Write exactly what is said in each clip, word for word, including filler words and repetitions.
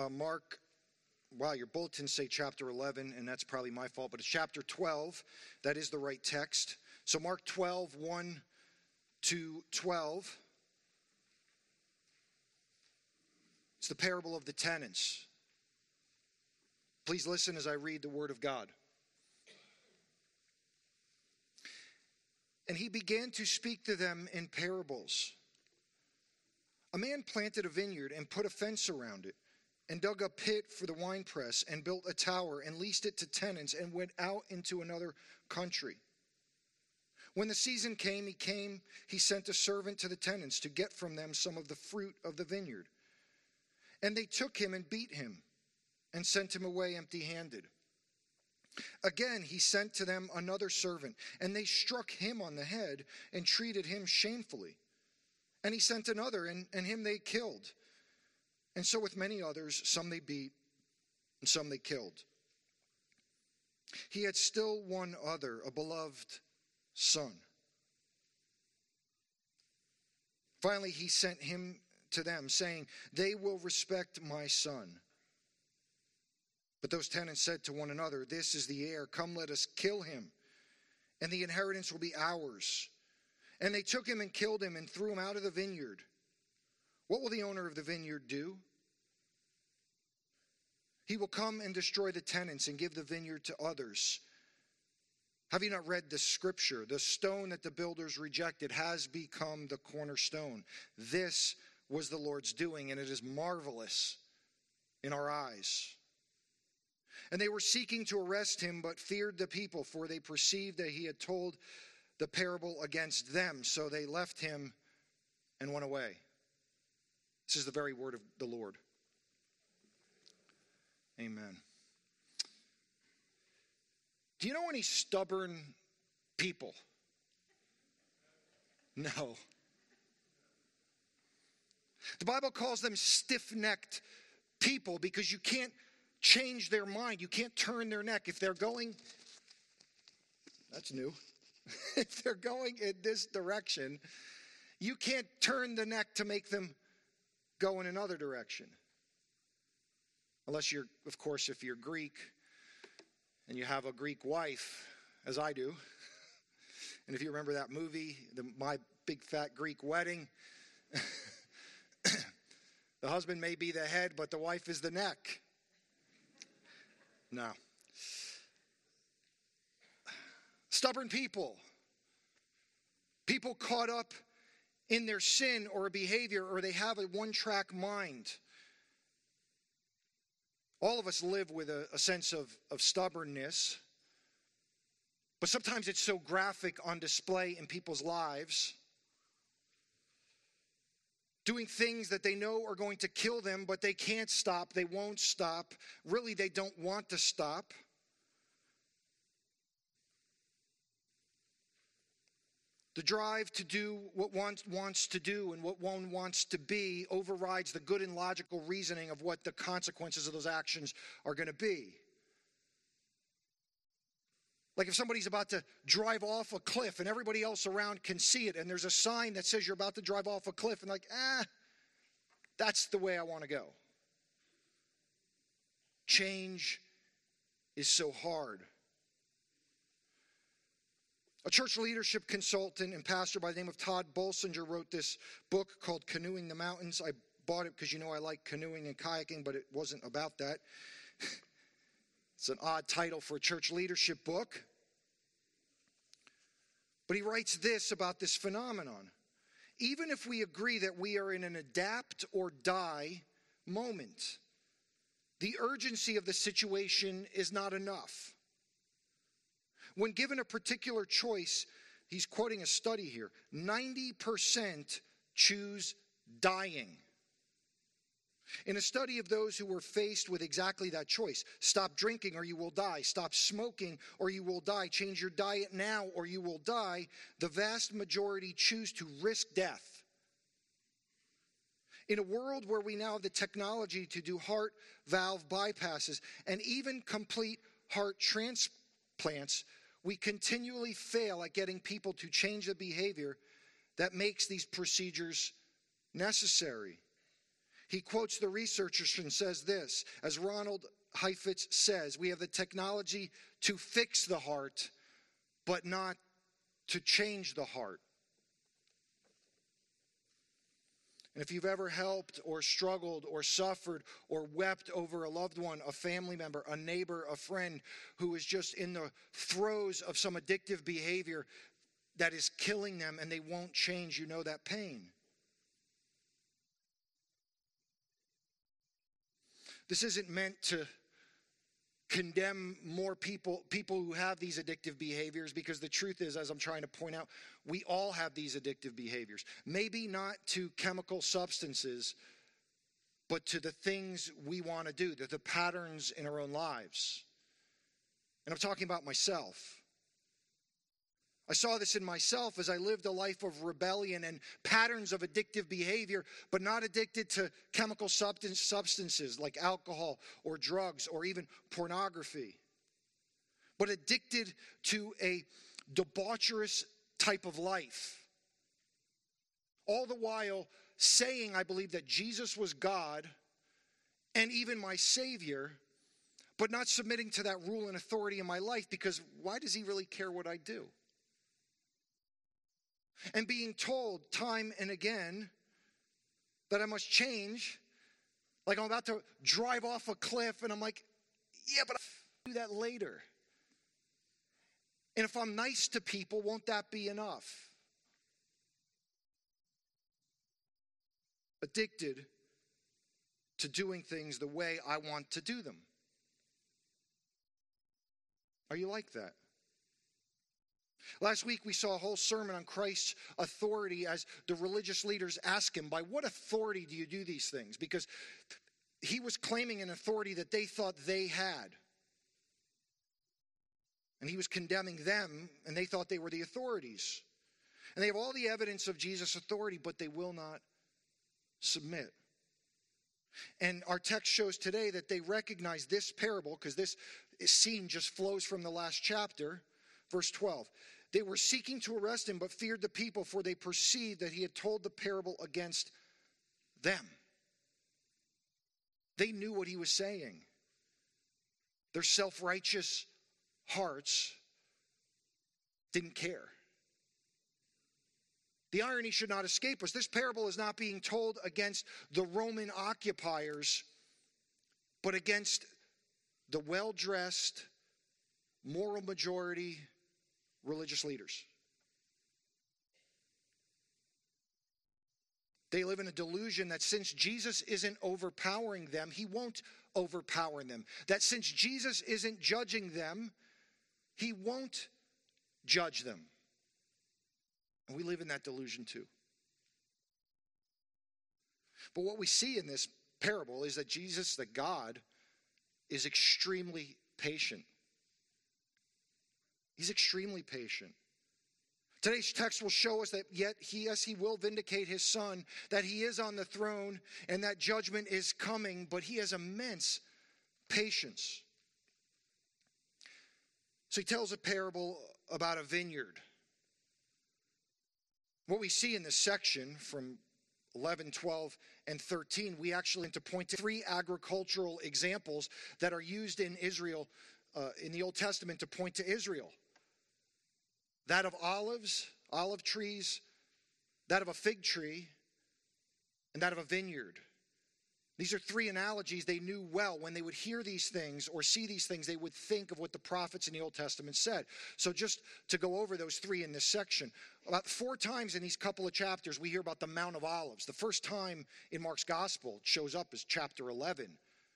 uh, Mark, wow, your bulletins say chapter eleven, and that's probably my fault, but it's chapter twelve. That is the right text. So Mark twelve, one to twelve. It's the parable of the tenants. Please listen as I read the word of God. And he began to speak to them in parables. A man planted a vineyard and put a fence around it, and dug a pit for the winepress, and built a tower, and leased it to tenants, and went out into another country. When the season came, he came, he sent a servant to the tenants to get from them some of the fruit of the vineyard. And they took him and beat him, and sent him away empty-handed. Again, he sent to them another servant, and they struck him on the head, and treated him shamefully. And he sent another, and, and him they killed. And so with many others, some they beat, and some they killed. He had still one other, a beloved son. Finally, he sent him to them, saying, "They will respect my son." But those tenants said to one another, "This is the heir. Come, let us kill him, and the inheritance will be ours." And they took him and killed him and threw him out of the vineyard. What will the owner of the vineyard do? He will come and destroy the tenants and give the vineyard to others. Have you not read the scripture? The stone that the builders rejected has become the cornerstone. This was the Lord's doing, and it is marvelous in our eyes. And they were seeking to arrest him, but feared the people, for they perceived that he had told the parable against them. So they left him and went away. This is the very word of the Lord. Amen. Do you know any stubborn people? No. The Bible calls them stiff-necked people because you can't change their mind. You can't turn their neck. If they're going, that's new. If they're going in this direction, you can't turn the neck to make them go in another direction. Unless you're, of course, if you're Greek and you have a Greek wife, as I do. And if you remember that movie, the, My Big Fat Greek Wedding, the husband may be the head, but the wife is the neck. No. Stubborn people. People caught up in their sin or a behavior, or they have a one-track mind. All of us live with a, a sense of, of stubbornness, but sometimes it's so graphic on display in people's lives. Doing things that they know are going to kill them, but they can't stop, they won't stop. Really, they don't want to stop. The drive to do what one wants to do and what one wants to be overrides the good and logical reasoning of what the consequences of those actions are going to be. Like if somebody's about to drive off a cliff and everybody else around can see it, and there's a sign that says you're about to drive off a cliff, and like, ah, that's the way I want to go. Change is so hard. A church leadership consultant and pastor by the name of Todd Bolsinger wrote this book called Canoeing the Mountains. I bought it because you know I like canoeing and kayaking, but it wasn't about that. It's an odd title for a church leadership book. But he writes this about this phenomenon. Even if we agree that we are in an adapt or die moment, the urgency of the situation is not enough. When given a particular choice, he's quoting a study here, ninety percent choose dying. In a study of those who were faced with exactly that choice, stop drinking or you will die, stop smoking or you will die, change your diet now or you will die, the vast majority choose to risk death. In a world where we now have the technology to do heart valve bypasses and even complete heart transplants, we continually fail at getting people to change the behavior that makes these procedures necessary. He quotes the researchers and says this, as Ronald Heifetz says, we have the technology to fix the heart, but not to change the heart. And if you've ever helped or struggled or suffered or wept over a loved one, a family member, a neighbor, a friend who is just in the throes of some addictive behavior that is killing them and they won't change, you know that pain. This isn't meant to condemn more people, people who have these addictive behaviors, because the truth is, as I'm trying to point out, we all have these addictive behaviors. Maybe not to chemical substances, but to the things we want to do, the, the patterns in our own lives. And I'm talking about myself. I saw this in myself as I lived a life of rebellion and patterns of addictive behavior, but not addicted to chemical substance, substances like alcohol or drugs or even pornography, but addicted to a debaucherous type of life. All the while saying I believe that Jesus was God and even my Savior, but not submitting to that rule and authority in my life, because why does he really care what I do? And being told time and again that I must change, like I'm about to drive off a cliff and I'm like, yeah, but I'll do that later. And if I'm nice to people, won't that be enough? Addicted to doing things the way I want to do them. Are you like that? Last week we saw a whole sermon on Christ's authority as the religious leaders asked him, by what authority do you do these things? Because he was claiming an authority that they thought they had. And he was condemning them, and they thought they were the authorities. And they have all the evidence of Jesus' authority, but they will not submit. And our text shows today that they recognize this parable, because this scene just flows from the last chapter. Verse twelve, they were seeking to arrest him, but feared the people, for they perceived that he had told the parable against them. They knew what he was saying. Their self-righteous hearts didn't care. The irony should not escape us. This parable is not being told against the Roman occupiers, but against the well-dressed, moral majority religious leaders. They live in a delusion that since Jesus isn't overpowering them, he won't overpower them. That since Jesus isn't judging them, he won't judge them. And we live in that delusion too. But what we see in this parable is that Jesus, the God, is extremely patient. He's extremely patient. Today's text will show us that yet he, yes, he will vindicate his son, that he is on the throne, and that judgment is coming, but he has immense patience. So he tells a parable about a vineyard. What we see in this section from eleven, twelve, and thirteen, we actually to point to three agricultural examples that are used in Israel, uh, in the Old Testament, to point to Israel. That of olives, olive trees, that of a fig tree, and that of a vineyard. These are three analogies they knew well. When they would hear these things or see these things, they would think of what the prophets in the Old Testament said. So just to go over those three in this section, about four times in these couple of chapters, we hear about the Mount of Olives. The first time in Mark's Gospel it shows up is chapter eleven.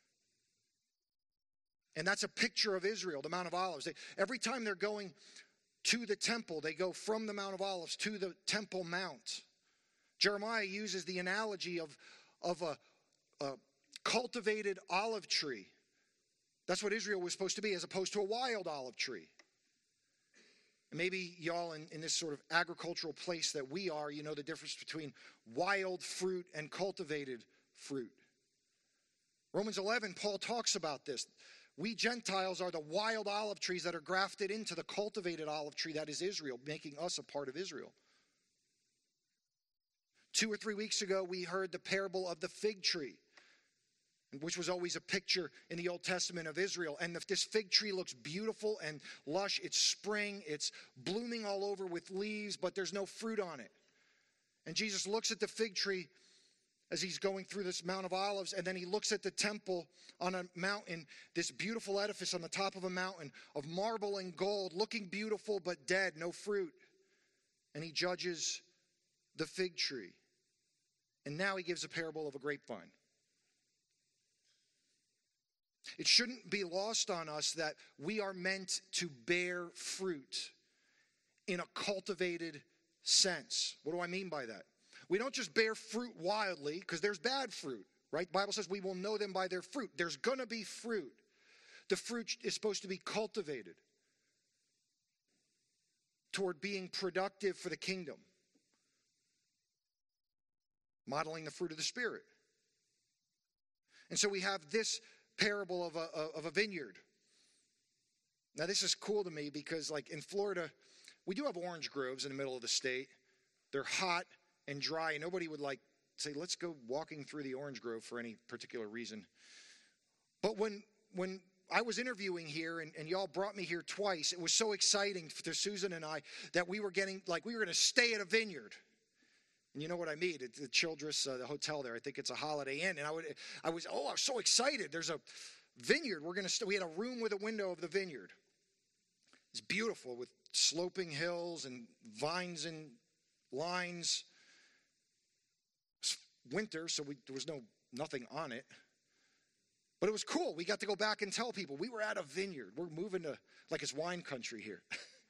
And that's a picture of Israel, the Mount of Olives. They, every time they're going to the temple, they go from the Mount of Olives to the Temple Mount. Jeremiah uses the analogy of, of a, a cultivated olive tree. That's what Israel was supposed to be, as opposed to a wild olive tree. And maybe y'all in, in this sort of agricultural place that we are, you know the difference between wild fruit and cultivated fruit. Romans eleven, Paul talks about this. We Gentiles are the wild olive trees that are grafted into the cultivated olive tree that is Israel, making us a part of Israel. Two or three weeks ago, we heard the parable of the fig tree. which was always a picture in the Old Testament of Israel. And the, this fig tree looks beautiful and lush. It's spring. It's blooming all over with leaves, but there's no fruit on it. And Jesus looks at the fig tree as he's going through this Mount of Olives, and then he looks at the temple on a mountain, this beautiful edifice on the top of a mountain of marble and gold, looking beautiful but dead, no fruit. And he judges the fig tree. And now he gives a parable of a grapevine. It shouldn't be lost on us that we are meant to bear fruit in a cultivated sense. What do I mean by that? We don't just bear fruit wildly, because there's bad fruit, right? The Bible says we will know them by their fruit. There's going to be fruit. The fruit is supposed to be cultivated toward being productive for the kingdom, modeling the fruit of the Spirit. And so we have this parable of a, of a vineyard. Now this is cool to me because, like, in Florida, we do have orange groves in the middle of the state. They're hot and dry, and nobody would like say, let's go walking through the orange grove for any particular reason. But when when I was interviewing here, and, and y'all brought me here twice, it was so exciting for Susan and I that we were getting, like, we were going to stay at a vineyard. And you know what I mean? It's the Childress, uh, the hotel there. I think it's a Holiday Inn. And I would, I was, oh, I was so excited. There's a vineyard. We're going to. St- we had a room with a window of the vineyard. It's beautiful with sloping hills and vines and lines. It's winter, so we, there was no nothing on it. But it was cool. We got to go back and tell people we were at a vineyard. We're moving to, like, it's wine country here.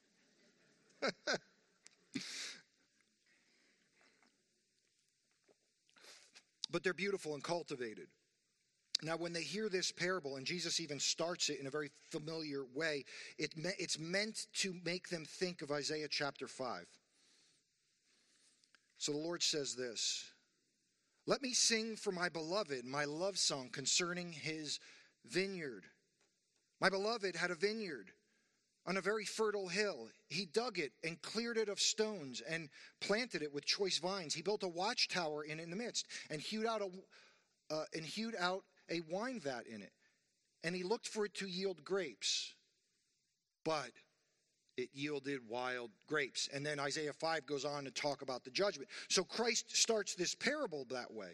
But they're beautiful and cultivated. Now, when they hear this parable, and Jesus even starts it in a very familiar way, it me- it's meant to make them think of Isaiah chapter five. So the Lord says this, "Let me sing for my beloved my love song concerning his vineyard. My beloved had a vineyard on a very fertile hill. He dug it and cleared it of stones and planted it with choice vines. He built a watchtower in, in the midst and hewed out a uh, and hewed out a wine vat in it. And he looked for it to yield grapes, but it yielded wild grapes." And then Isaiah five goes on to talk about the judgment. So Christ starts this parable that way.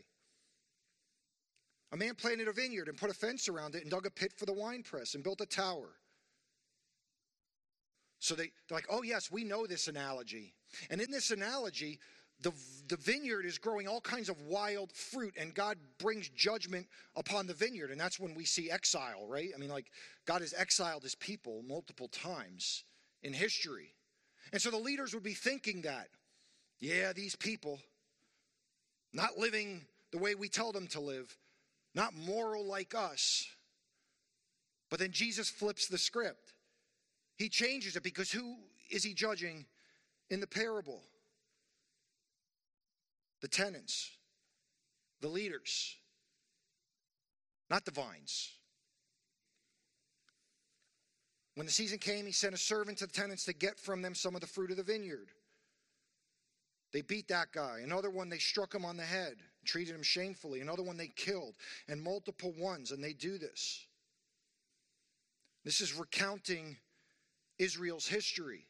A man planted a vineyard and put a fence around it and dug a pit for the winepress and built a tower. So they, they're like, oh yes, we know this analogy. And in this analogy, the, the vineyard is growing all kinds of wild fruit, and God brings judgment upon the vineyard. And that's when we see exile, right? I mean, like, God has exiled his people multiple times in history. And so the leaders would be thinking that, yeah, these people, not living the way we tell them to live, not moral like us. But then Jesus flips the script. He changes it, because who is he judging in the parable? The tenants, the leaders, not the vines. When the season came, he sent a servant to the tenants to get from them some of the fruit of the vineyard. They beat that guy. Another one, they struck him on the head, treated him shamefully. Another one, they killed, and multiple ones, and they do this. This is recounting Israel's history.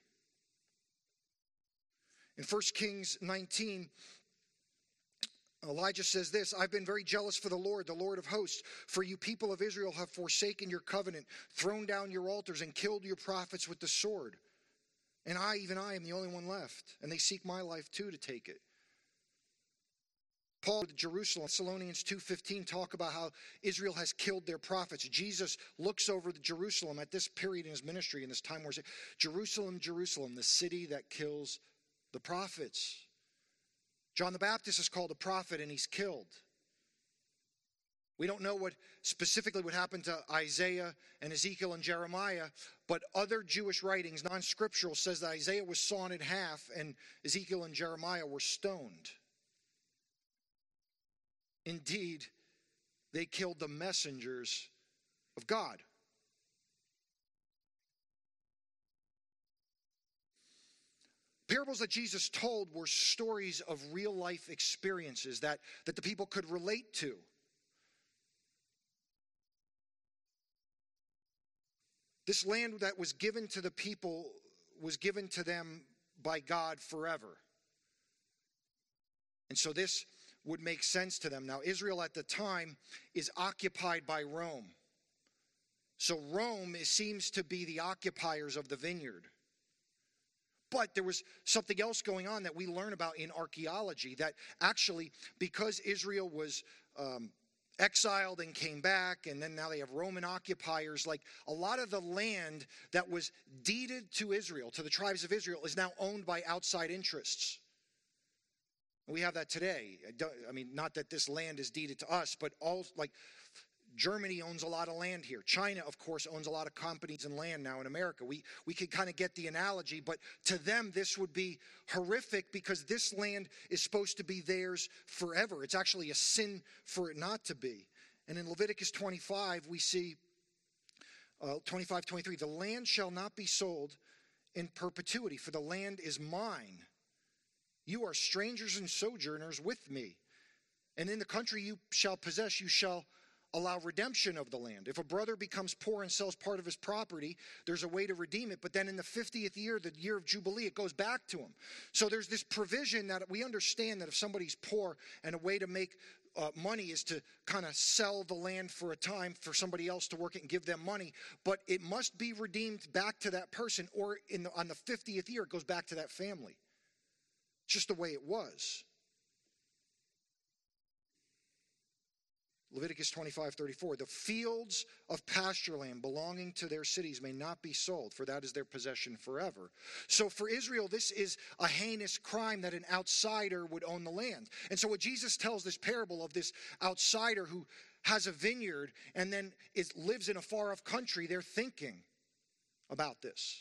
In First Kings nineteen, Elijah says this, "I've been very jealous for the Lord, the Lord of hosts, for you people of Israel have forsaken your covenant, thrown down your altars, and killed your prophets with the sword. And I, even I, am the only one left, and they seek my life too to take it." Paul to Jerusalem, Thessalonians two fifteen, talk about how Israel has killed their prophets. Jesus looks over the Jerusalem at this period in his ministry, in this time where he says, "Jerusalem, Jerusalem, the city that kills the prophets." John the Baptist is called a prophet, and he's killed. We don't know what specifically what happened to Isaiah and Ezekiel and Jeremiah, but other Jewish writings, non-scriptural, says that Isaiah was sawn in half and Ezekiel and Jeremiah were stoned. Indeed, they killed the messengers of God. Parables that Jesus told were stories of real life experiences that, that the people could relate to. This land that was given to the people was given to them by God forever. And so this would make sense to them. Now, Israel at the time is occupied by Rome. So Rome is, seems to be the occupiers of the vineyard. But there was something else going on that we learn about in archaeology, that actually, because Israel was um, exiled and came back, and then now they have Roman occupiers, like a lot of the land that was deeded to Israel, to the tribes of Israel, is now owned by outside interests. We have that today. I, don't, I mean, not that this land is deeded to us, but all, like, Germany owns a lot of land here. China, of course, owns a lot of companies and land now in America. We we could kind of get the analogy, but to them this would be horrific because this land is supposed to be theirs forever. It's actually a sin for it not to be. And in Leviticus twenty-five, we see uh, twenty-five, twenty-three, the land shall not be sold in perpetuity, for the land is mine. You are strangers and sojourners with me. And in the country you shall possess, you shall allow redemption of the land. If a brother becomes poor and sells part of his property, there's a way to redeem it. But then in the fiftieth year, the year of Jubilee, it goes back to him. So there's this provision that we understand that if somebody's poor and a way to make uh, money is to kind of sell the land for a time for somebody else to work it and give them money. But it must be redeemed back to that person, or in the, on the fiftieth year, it goes back to that family. It's just the way it was. Leviticus twenty-five, thirty-four, the fields of pasture land belonging to their cities may not be sold, for that is their possession forever. So for Israel, this is a heinous crime that an outsider would own the land. And so what Jesus tells this parable of this outsider who has a vineyard and then is, lives in a far-off country, they're thinking about this.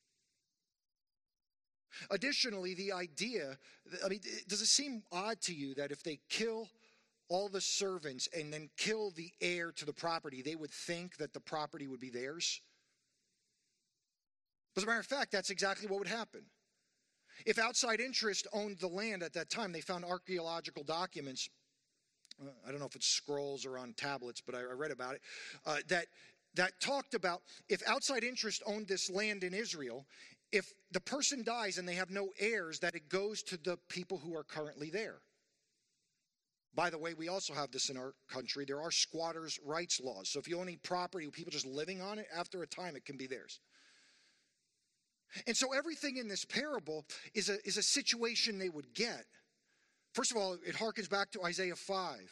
Additionally, the idea, I mean, does it seem odd to you that if they kill all the servants and then kill the heir to the property, they would think that the property would be theirs? As a matter of fact, that's exactly what would happen. If outside interest owned the land at that time, they found archaeological documents, uh, I don't know if it's scrolls or on tablets, but I, I read about it, uh, that, that talked about if outside interest owned this land in Israel, if the person dies and they have no heirs, that it goes to the people who are currently there. By the way, we also have this in our country. There are squatters' rights laws. So if you own any property with people just living on it, after a time it can be theirs. And so everything in this parable is a, is a situation they would get. First of all, it harkens back to Isaiah five.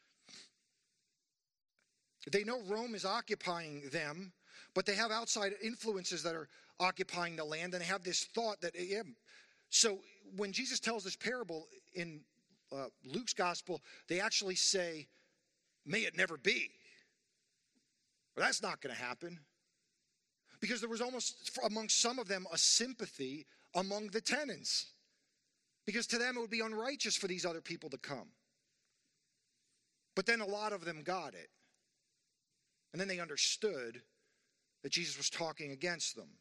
They know Rome is occupying them, but they have outside influences that are occupying the land, and they have this thought that, yeah. So when Jesus tells this parable in Uh, Luke's gospel, they actually say, may it never be. Well, that's not going to happen. Because there was almost, among some of them, a sympathy among the tenants. Because to them it would be unrighteous for these other people to come. But then a lot of them got it. And then they understood that Jesus was talking against them.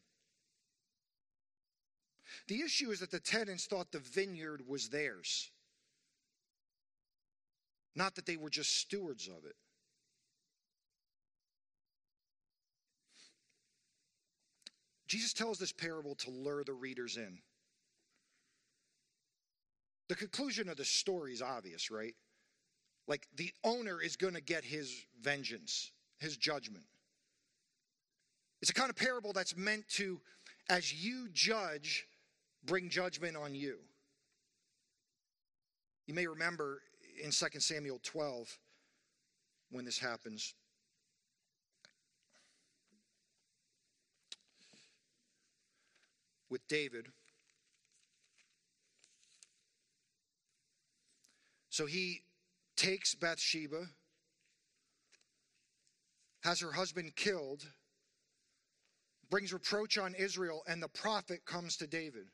The issue is that the tenants thought the vineyard was theirs. Not that they were just stewards of it. Jesus tells this parable to lure the readers in. The conclusion of the story is obvious, right? Like, the owner is going to get his vengeance, his judgment. It's a kind of parable that's meant to, as you judge, bring judgment on you. You may remember in Second Samuel twelve, when this happens, with David. So he takes Bathsheba, has her husband killed, brings reproach on Israel, and the prophet comes to David.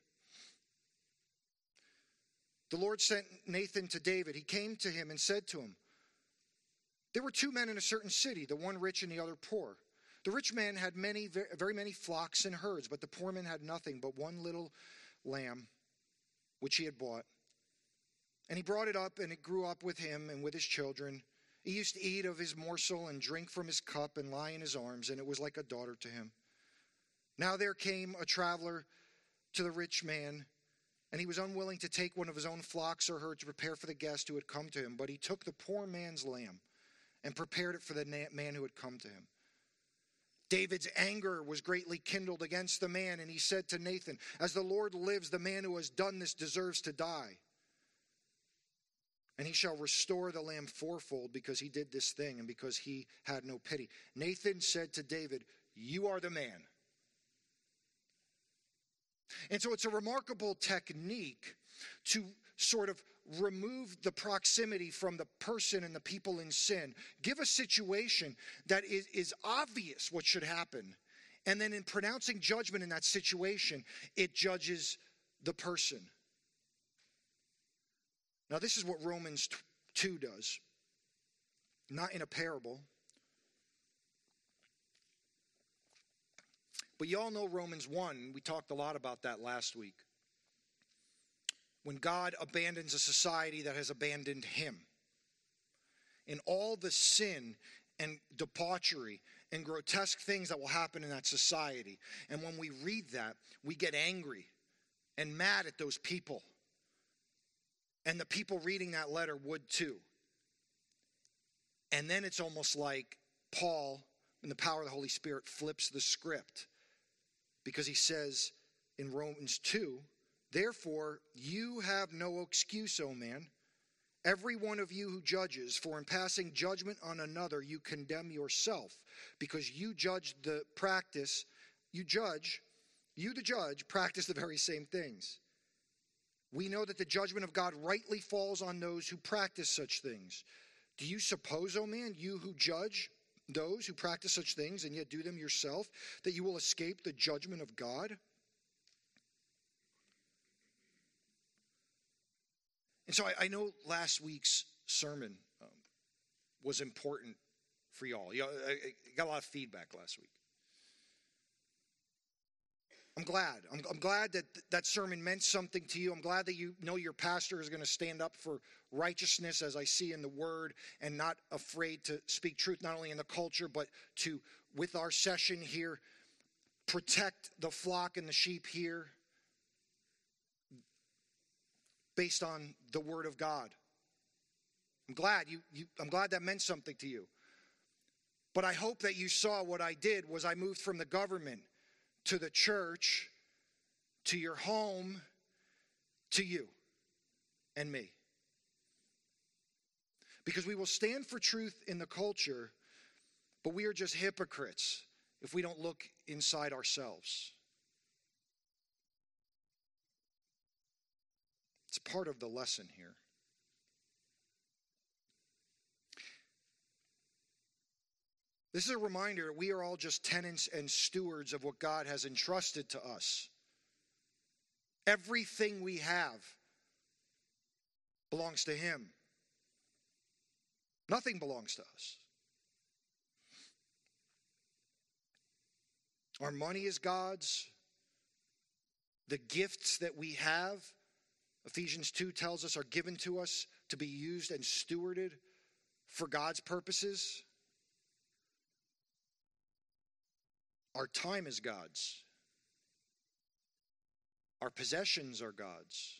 The Lord sent Nathan to David. He came to him and said to him, there were two men in a certain city, the one rich and the other poor. The rich man had many, very many flocks and herds, but the poor man had nothing but one little lamb, which he had bought. And he brought it up, and it grew up with him and with his children. He used to eat of his morsel and drink from his cup and lie in his arms, and it was like a daughter to him. Now there came a traveler to the rich man, and he was unwilling to take one of his own flocks or herds to prepare for the guest who had come to him. But he took the poor man's lamb and prepared it for the man who had come to him. David's anger was greatly kindled against the man, and he said to Nathan, "As the Lord lives, the man who has done this deserves to die. And he shall restore the lamb fourfold because he did this thing and because he had no pity." Nathan said to David, "You are the man." And so it's a remarkable technique to sort of remove the proximity from the person and the people in sin. Give a situation that is, is obvious what should happen. And then in pronouncing judgment in that situation, it judges the person. Now this is what Romans two does. Not in a parable. But you all know Romans one. We talked a lot about that last week. When God abandons a society that has abandoned him. And all the sin and debauchery and grotesque things that will happen in that society. And when we read that, we get angry and mad at those people. And the people reading that letter would too. And then it's almost like Paul, in the power of the Holy Spirit, flips the script. Because he says in Romans two, "Therefore you have no excuse, O man, every one of you who judges, for in passing judgment on another you condemn yourself, because you judge the practice, you judge, you the judge, practice the very same things. We know that the judgment of God rightly falls on those who practice such things. Do you suppose, O man, you who judge those who practice such things and yet do them yourself, that you will escape the judgment of God?" And so I, I know last week's sermon um, was important for y'all. You know, I, I got a lot of feedback last week. I'm glad. I'm, I'm glad that th- that sermon meant something to you. I'm glad that you know your pastor is going to stand up for righteousness, as I see in the word, and not afraid to speak truth, not only in the culture, but to, with our session here, protect the flock and the sheep here based on the word of God. I'm glad you, you I'm glad that meant something to you. But I hope that you saw what I did was I moved from the government to the church, to your home, to you and me. Because we will stand for truth in the culture, but we are just hypocrites if we don't look inside ourselves. It's part of the lesson here. This is a reminder that we are all just tenants and stewards of what God has entrusted to us. Everything we have belongs to him. Nothing belongs to us. Our money is God's. The gifts that we have, Ephesians two tells us, are given to us to be used and stewarded for God's purposes. Our time is God's. Our possessions are God's.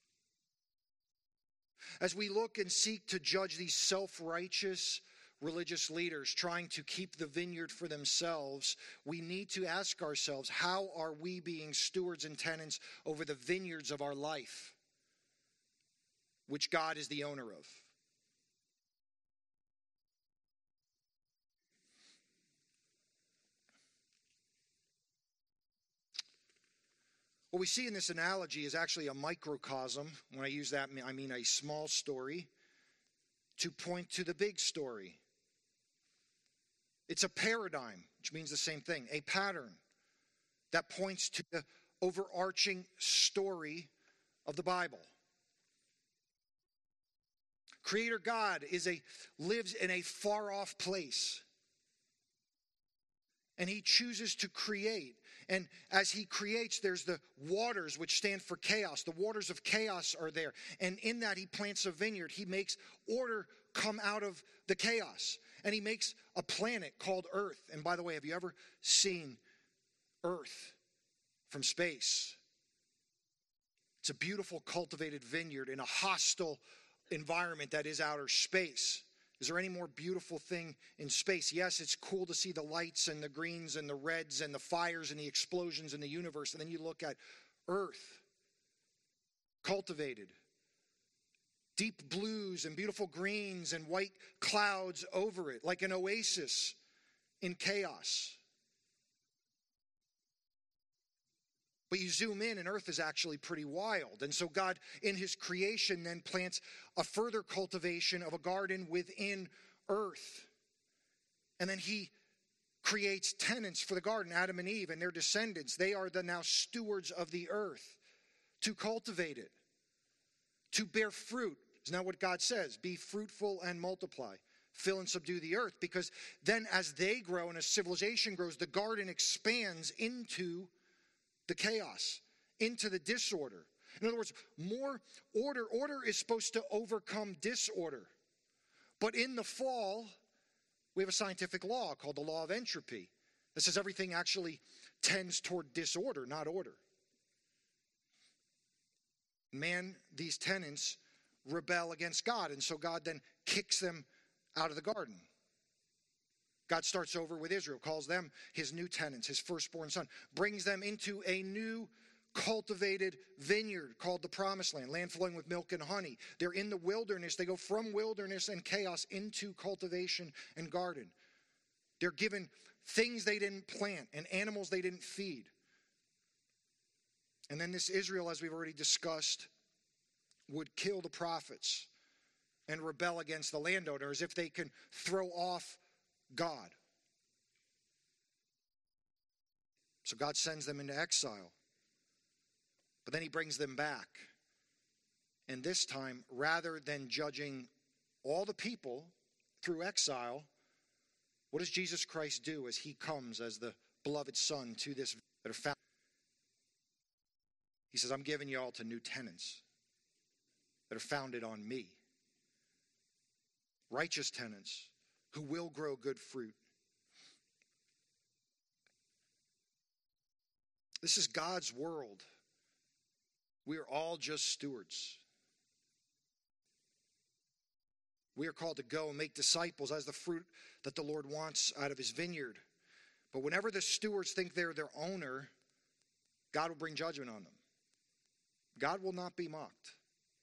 As we look and seek to judge these self-righteous religious leaders trying to keep the vineyard for themselves, we need to ask ourselves, how are we being stewards and tenants over the vineyards of our life, which God is the owner of? What we see in this analogy is actually a microcosm. When I use that, I mean a small story to point to the big story. It's a paradigm, which means the same thing, a pattern that points to the overarching story of the Bible. Creator God is a lives in a far-off place. And he chooses to create. And as he creates, there's the waters which stand for chaos. The waters of chaos are there. And in that, he plants a vineyard. He makes order come out of the chaos. And he makes a planet called Earth. And by the way, have you ever seen Earth from space. It's a beautiful cultivated vineyard in a hostile environment that is outer space. Is there any more beautiful thing in space? Yes, it's cool to see the lights and the greens and the reds and the fires and the explosions in the universe. And then you look at Earth, cultivated. Deep blues and beautiful greens and white clouds over it, like an oasis in chaos. But you zoom in and Earth is actually pretty wild. And so God, in his creation, then plants a further cultivation of a garden within Earth. And then he creates tenants for the garden, Adam and Eve and their descendants. They are the now stewards of the earth to cultivate it, to bear fruit. Isn't that what God says? Be fruitful and multiply. Fill and subdue the earth. Because then as they grow and as civilization grows, the garden expands into the chaos, into the disorder. In other words, more order. Order is supposed to overcome disorder. But in the fall, we have a scientific law called the law of entropy that says everything actually tends toward disorder, not order. Man, these tenants rebel against God, and so God then kicks them out of the garden. God starts over with Israel, calls them his new tenants, his firstborn son, brings them into a new cultivated vineyard called the Promised Land, land flowing with milk and honey. They're in the wilderness. They go from wilderness and chaos into cultivation and garden. They're given things they didn't plant and animals they didn't feed. And then this Israel, as we've already discussed, would kill the prophets and rebel against the landowner as if they can throw off God. So God sends them into exile. But then he brings them back. And this time, rather than judging all the people through exile, what does Jesus Christ do as he comes as the beloved son to this that are found? He says, I'm giving you all to new tenants that are founded on me. Righteous tenants who will grow good fruit. This is God's world. We are all just stewards. We are called to go and make disciples as the fruit that the Lord wants out of his vineyard. But whenever the stewards think they're their owner, God will bring judgment on them. God will not be mocked.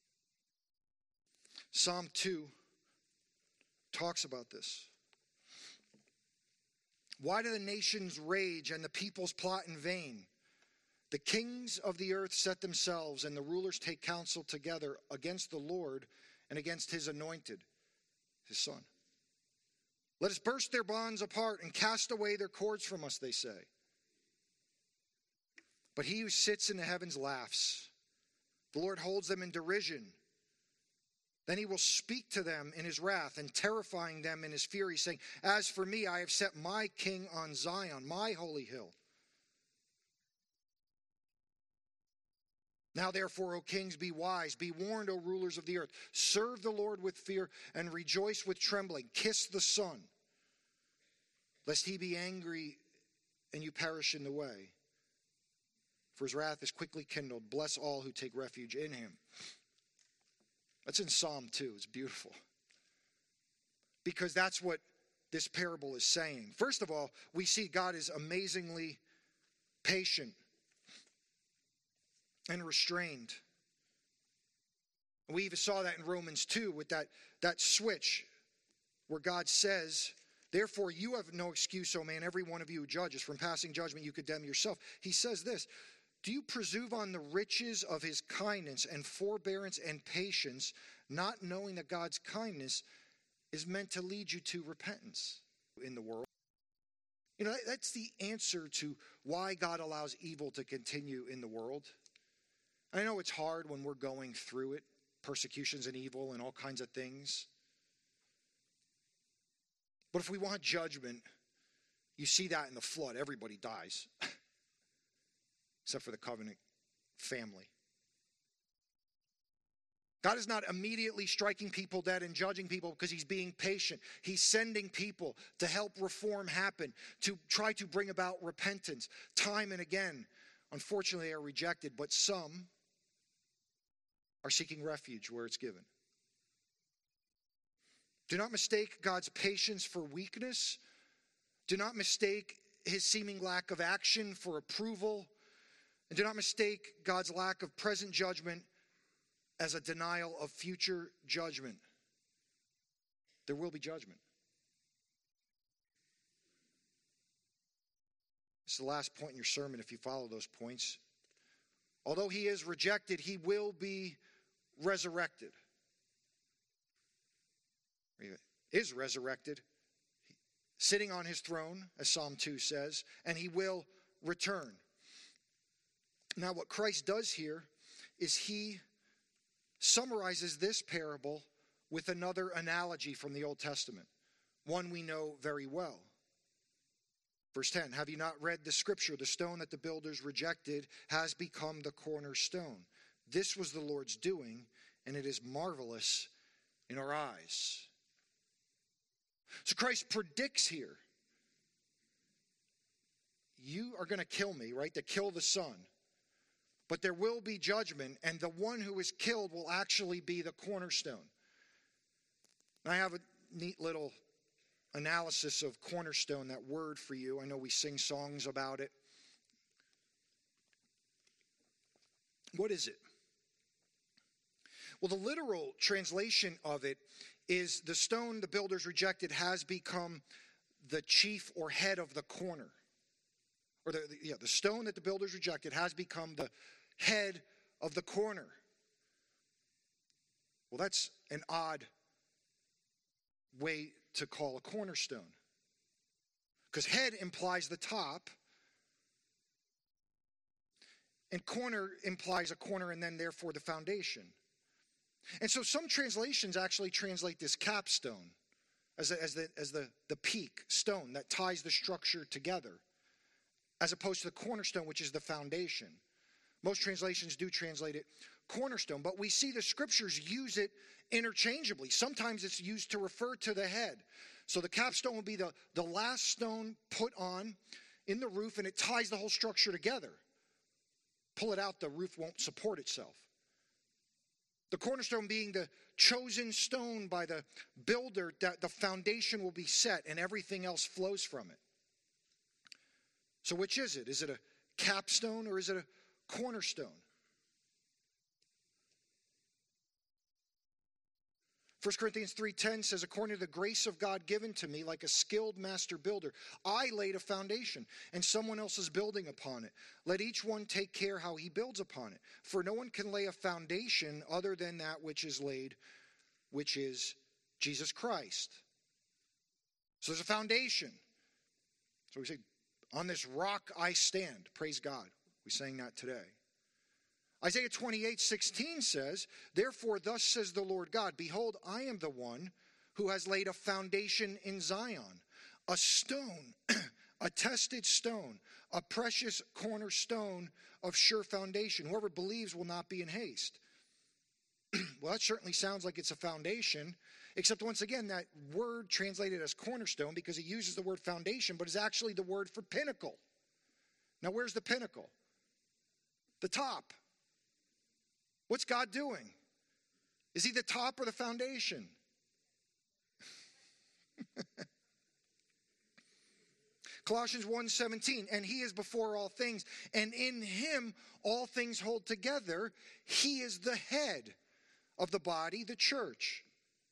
Psalm two talks about this. Why do the nations rage and the peoples plot in vain? The kings of the earth set themselves, and the rulers take counsel together against the Lord and against his anointed, his son. Let us burst their bonds apart and cast away their cords from us, they say. But he who sits in the heavens laughs. The Lord holds them in derision. Then he will speak to them in his wrath and terrifying them in his fury, saying, as for me, I have set my king on Zion, my holy hill. Now therefore, O kings, be wise. Be warned, O rulers of the earth. Serve the Lord with fear and rejoice with trembling. Kiss the Son, lest he be angry and you perish in the way. For his wrath is quickly kindled. Bless all who take refuge in him. That's in Psalm two. It's beautiful. Because that's what this parable is saying. First of all, we see God is amazingly patient and restrained. We even saw that in Romans two with that, that switch where God says, therefore you have no excuse, O man, every one of you who judges. From passing judgment you condemn yourself. He says this, do you presume on the riches of his kindness and forbearance and patience, not knowing that God's kindness is meant to lead you to repentance in the world? You know, that's the answer to why God allows evil to continue in the world. I know it's hard when we're going through it, persecutions and evil and all kinds of things. But if we want judgment, you see that in the flood. Everybody dies, except for the covenant family. God is not immediately striking people dead and judging people because he's being patient. He's sending people to help reform happen, to try to bring about repentance. Time and again, unfortunately, they are rejected, but some are seeking refuge where it's given. Do not mistake God's patience for weakness. Do not mistake his seeming lack of action for approval. And do not mistake God's lack of present judgment as a denial of future judgment. There will be judgment. This is the last point in your sermon if you follow those points. Although he is rejected, he will be resurrected. He is resurrected, sitting on his throne, as Psalm two says, and he will return. Now, what Christ does here is he summarizes this parable with another analogy from the Old Testament, one we know very well. Verse ten, have you not read the scripture? The stone that the builders rejected has become the cornerstone. This was the Lord's doing, and it is marvelous in our eyes. So Christ predicts here, you are going to kill me, right? To kill the Son. But there will be judgment, and the one who is killed will actually be the cornerstone. And I have a neat little analysis of cornerstone, that word for you. I know we sing songs about it. What is it? Well, the literal translation of it is the stone the builders rejected has become the chief or head of the corner. Or the, yeah, the stone that the builders rejected has become the head of the corner. Well, that's an odd way to call a cornerstone, because head implies the top, and corner implies a corner and then therefore the foundation. And so some translations actually translate this capstone as, a, as, the, as the, the peak stone that ties the structure together, as opposed to the cornerstone, which is the foundation. Most translations do translate it cornerstone, but we see the scriptures use it interchangeably. Sometimes it's used to refer to the head. So the capstone will be the, the last stone put on in the roof, and it ties the whole structure together. Pull it out, the roof won't support itself. The cornerstone being the chosen stone by the builder, that the foundation will be set and everything else flows from it. So which is it? Is it a capstone or is it a cornerstone? First Corinthians three ten says, according to the grace of God given to me, like a skilled master builder, I laid a foundation, and someone else is building upon it. Let each one take care how he builds upon it. For no one can lay a foundation other than that which is laid, which is Jesus Christ. So there's a foundation. So we say, on this rock I stand. Praise God. We sang that today. Isaiah twenty-eight sixteen says, therefore thus says the Lord God, behold, I am the one who has laid a foundation in Zion, a stone, a tested stone, a precious cornerstone of sure foundation. Whoever believes will not be in haste. Well, that certainly sounds like it's a foundation, except once again, that word translated as cornerstone, because he uses the word foundation, but is actually the word for pinnacle. Now, where's the pinnacle? The top. What's God doing? Is he the top or the foundation? Colossians one seventeen, and he is before all things, and in him all things hold together. He is the head of the body, the church.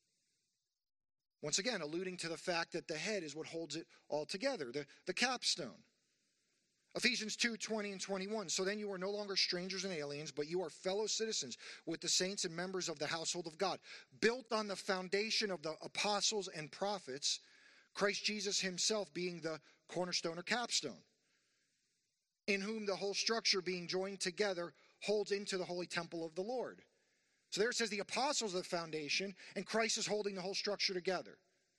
Once again, alluding to the fact that the head is what holds it all together, the, the capstone. Ephesians two twenty and twenty-one, so then you are no longer strangers and aliens, but you are fellow citizens with the saints and members of the household of God, built on the foundation of the apostles and prophets, Christ Jesus himself being the cornerstone or capstone, in whom the whole structure being joined together holds into the holy temple of the Lord. So there it says the apostles are the foundation, and Christ is holding the whole structure together.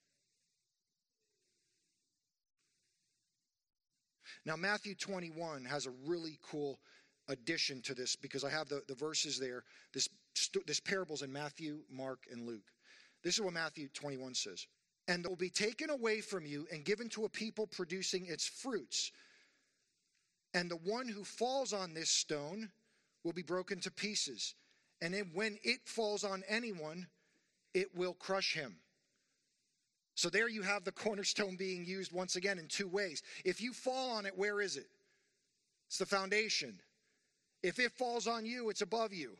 Now, Matthew twenty-one has a really cool addition to this, because I have the, the verses there. This this parable's in Matthew, Mark, and Luke. This is what Matthew twenty-one says. And it will be taken away from you and given to a people producing its fruits. And the one who falls on this stone will be broken to pieces. And then when it falls on anyone, it will crush him. So there you have the cornerstone being used once again in two ways. If you fall on it, where is it? It's the foundation. If it falls on you, it's above you.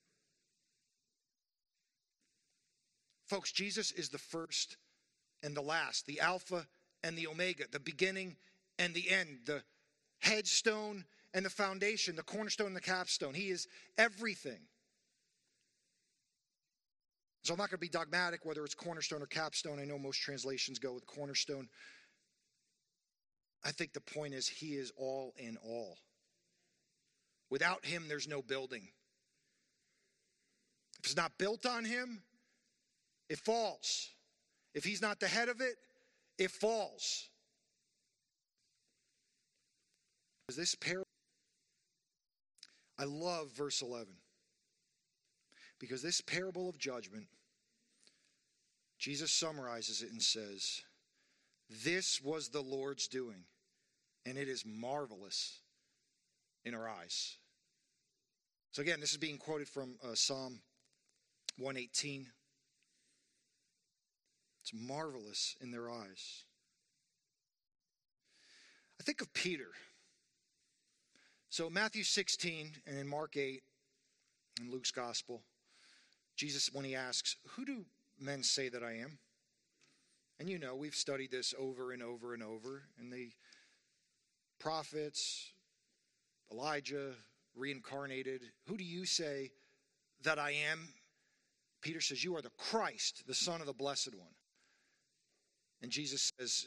Folks, Jesus is the first and the last, the Alpha and the Omega, the beginning and the end, the headstone and the foundation, the cornerstone and the capstone. He is everything. So I'm not going to be dogmatic whether it's cornerstone or capstone. I know most translations go with cornerstone. I think the point is he is all in all. Without him, there's no building. If it's not built on him, it falls. If he's not the head of it, it falls. This parable, I love verse eleven. Because this parable of judgment, Jesus summarizes it and says, this was the Lord's doing, and it is marvelous in our eyes. So again, this is being quoted from uh, Psalm one eighteen. It's marvelous in their eyes. I think of Peter. So Matthew sixteen and in Mark eight and Luke's gospel, Jesus, when he asks, who do men say that I am? And you know, we've studied this over and over and over. And the prophets, Elijah, reincarnated, who do you say that I am? Peter says, you are the Christ, the Son of the Blessed One. And Jesus says,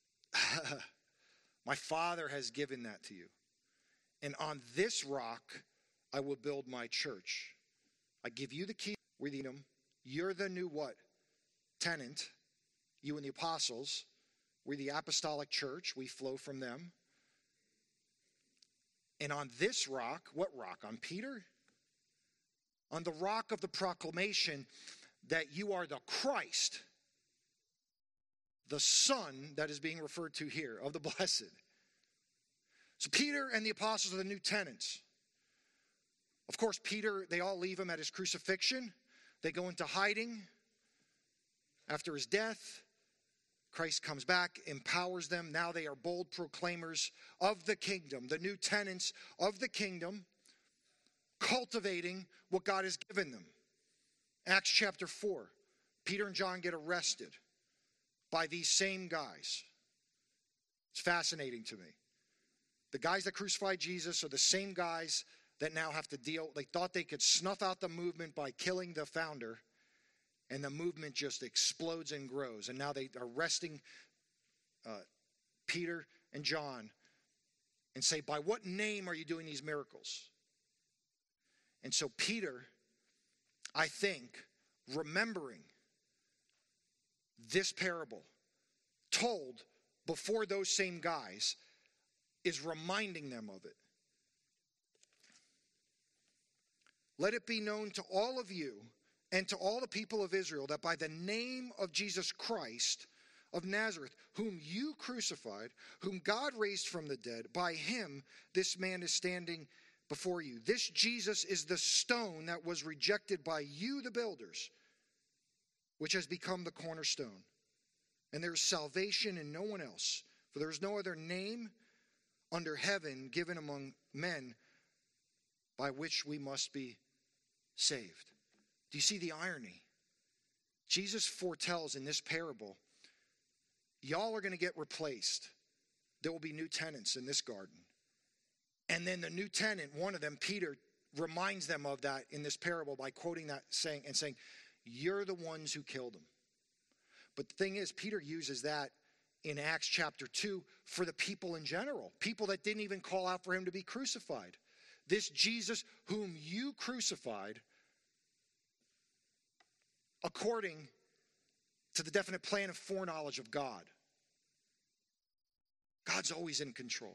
my Father has given that to you. And on this rock, I will build my church. I give you the key. We're the kingdom. You're the new what? Tenant. You and the apostles. We're the apostolic church. We flow from them. And on this rock, what rock? On Peter? On the rock of the proclamation that you are the Christ, the Son that is being referred to here, of the blessed. So Peter and the apostles are the new tenants. Of course, Peter, they all leave him at his crucifixion. They go into hiding. After his death, Christ comes back, empowers them. Now they are bold proclaimers of the kingdom, the new tenants of the kingdom, cultivating what God has given them. Acts chapter four, Peter and John get arrested by these same guys. It's fascinating to me. The guys that crucified Jesus are the same guys that now have to deal. They thought they could snuff out the movement by killing the founder, and the movement just explodes and grows. And now they are arresting uh, Peter and John and say, by what name are you doing these miracles? And so Peter, I think, remembering this parable told before those same guys, is reminding them of it. Let it be known to all of you and to all the people of Israel that by the name of Jesus Christ of Nazareth, whom you crucified, whom God raised from the dead, by him this man is standing before you. This Jesus is the stone that was rejected by you, the builders, which has become the cornerstone. And there is salvation in no one else, for there is no other name under heaven given among men by which we must be saved. Do you see the irony? Jesus foretells in this parable, y'all are going to get replaced. There will be new tenants in this garden. And then the new tenant, one of them, Peter, reminds them of that in this parable by quoting that saying and saying, you're the ones who killed him. But the thing is, Peter uses that in Acts chapter two for the people in general. People that didn't even call out for him to be crucified. This Jesus whom you crucified according to the definite plan of foreknowledge of God. God's always in control.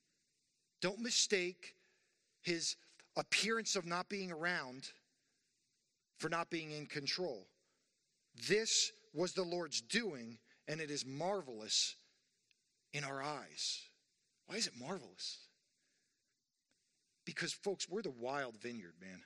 Don't mistake his appearance of not being around for not being in control. This was the Lord's doing, and it is marvelous in our eyes. Why is it marvelous? Because, folks, we're the wild vineyard, man.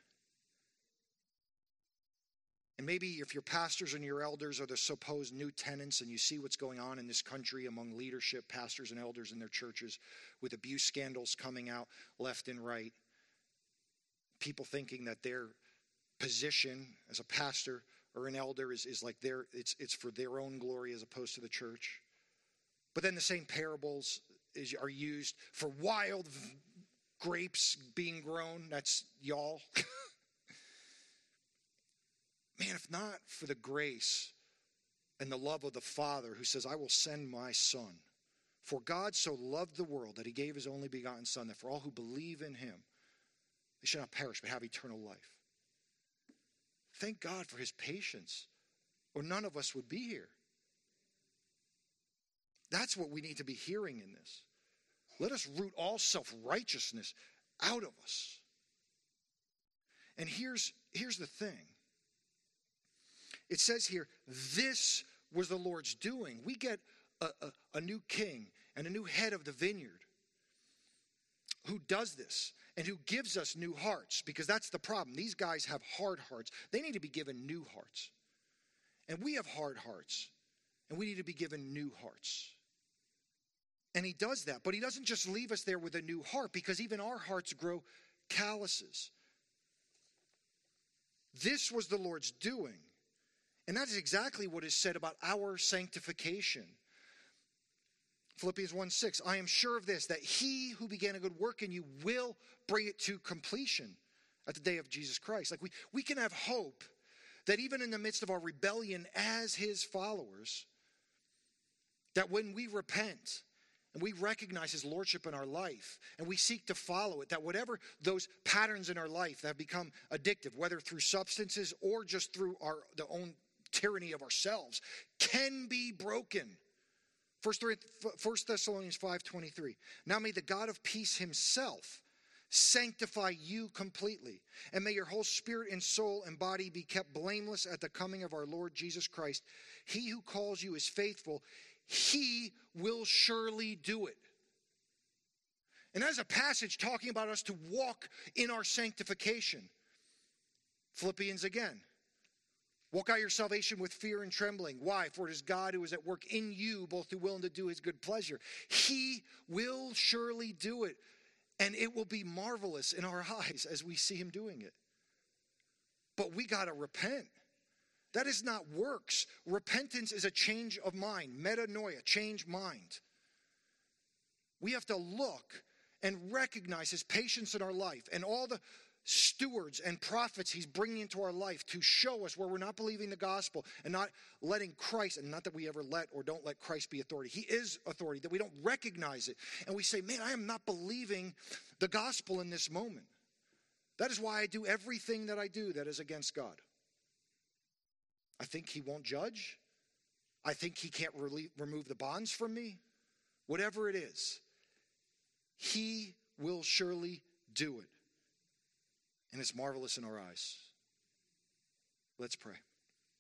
And maybe if your pastors and your elders are the supposed new tenants and you see what's going on in this country among leadership, pastors and elders in their churches with abuse scandals coming out left and right, people thinking that their position as a pastor or an elder is, is like their, it's, it's for their own glory as opposed to the church. But then the same parables is, are used for wild grapes being grown. That's y'all. Man, if not for the grace and the love of the Father who says, I will send my Son. For God so loved the world that he gave his only begotten Son, that for all who believe in him, they shall not perish but have eternal life. Thank God for his patience, or none of us would be here. That's what we need to be hearing in this. Let us root all self-righteousness out of us. And here's, here's the thing. It says here, this was the Lord's doing. We get a, a, a new king and a new head of the vineyard who does this and who gives us new hearts, because that's the problem. These guys have hard hearts. They need to be given new hearts. And we have hard hearts, and we need to be given new hearts. And he does that, but he doesn't just leave us there with a new heart, because even our hearts grow calluses. This was the Lord's doing. And that is exactly what is said about our sanctification. Philippians one six, I am sure of this, that he who began a good work in you will bring it to completion at the day of Jesus Christ. Like we, we can have hope that even in the midst of our rebellion as his followers, that when we repent and we recognize his lordship in our life and we seek to follow it, that whatever those patterns in our life that have become addictive, whether through substances or just through our the own tyranny of ourselves, can be broken. First Thessalonians five twenty-three. Now may the God of peace himself sanctify you completely, and may your whole spirit and soul and body be kept blameless at the coming of our Lord Jesus Christ. He who calls you is faithful. He will surely do it. And there's a passage talking about us to walk in our sanctification. Philippians again. Walk out your salvation with fear and trembling. Why? For it is God who is at work in you, both to will and to do his good pleasure. He will surely do it. And it will be marvelous in our eyes as we see him doing it. But we got to repent. That is not works. Repentance is a change of mind. Metanoia, change mind. We have to look and recognize his patience in our life and all the stewards and prophets he's bringing into our life to show us where we're not believing the gospel and not letting Christ, and not that we ever let or don't let Christ be authority. He is authority, that we don't recognize it. And we say, man, I am not believing the gospel in this moment. That is why I do everything that I do that is against God. I think he won't judge. I think he can't relieve, remove the bonds from me. Whatever it is, he will surely do it. And it's marvelous in our eyes. Let's pray.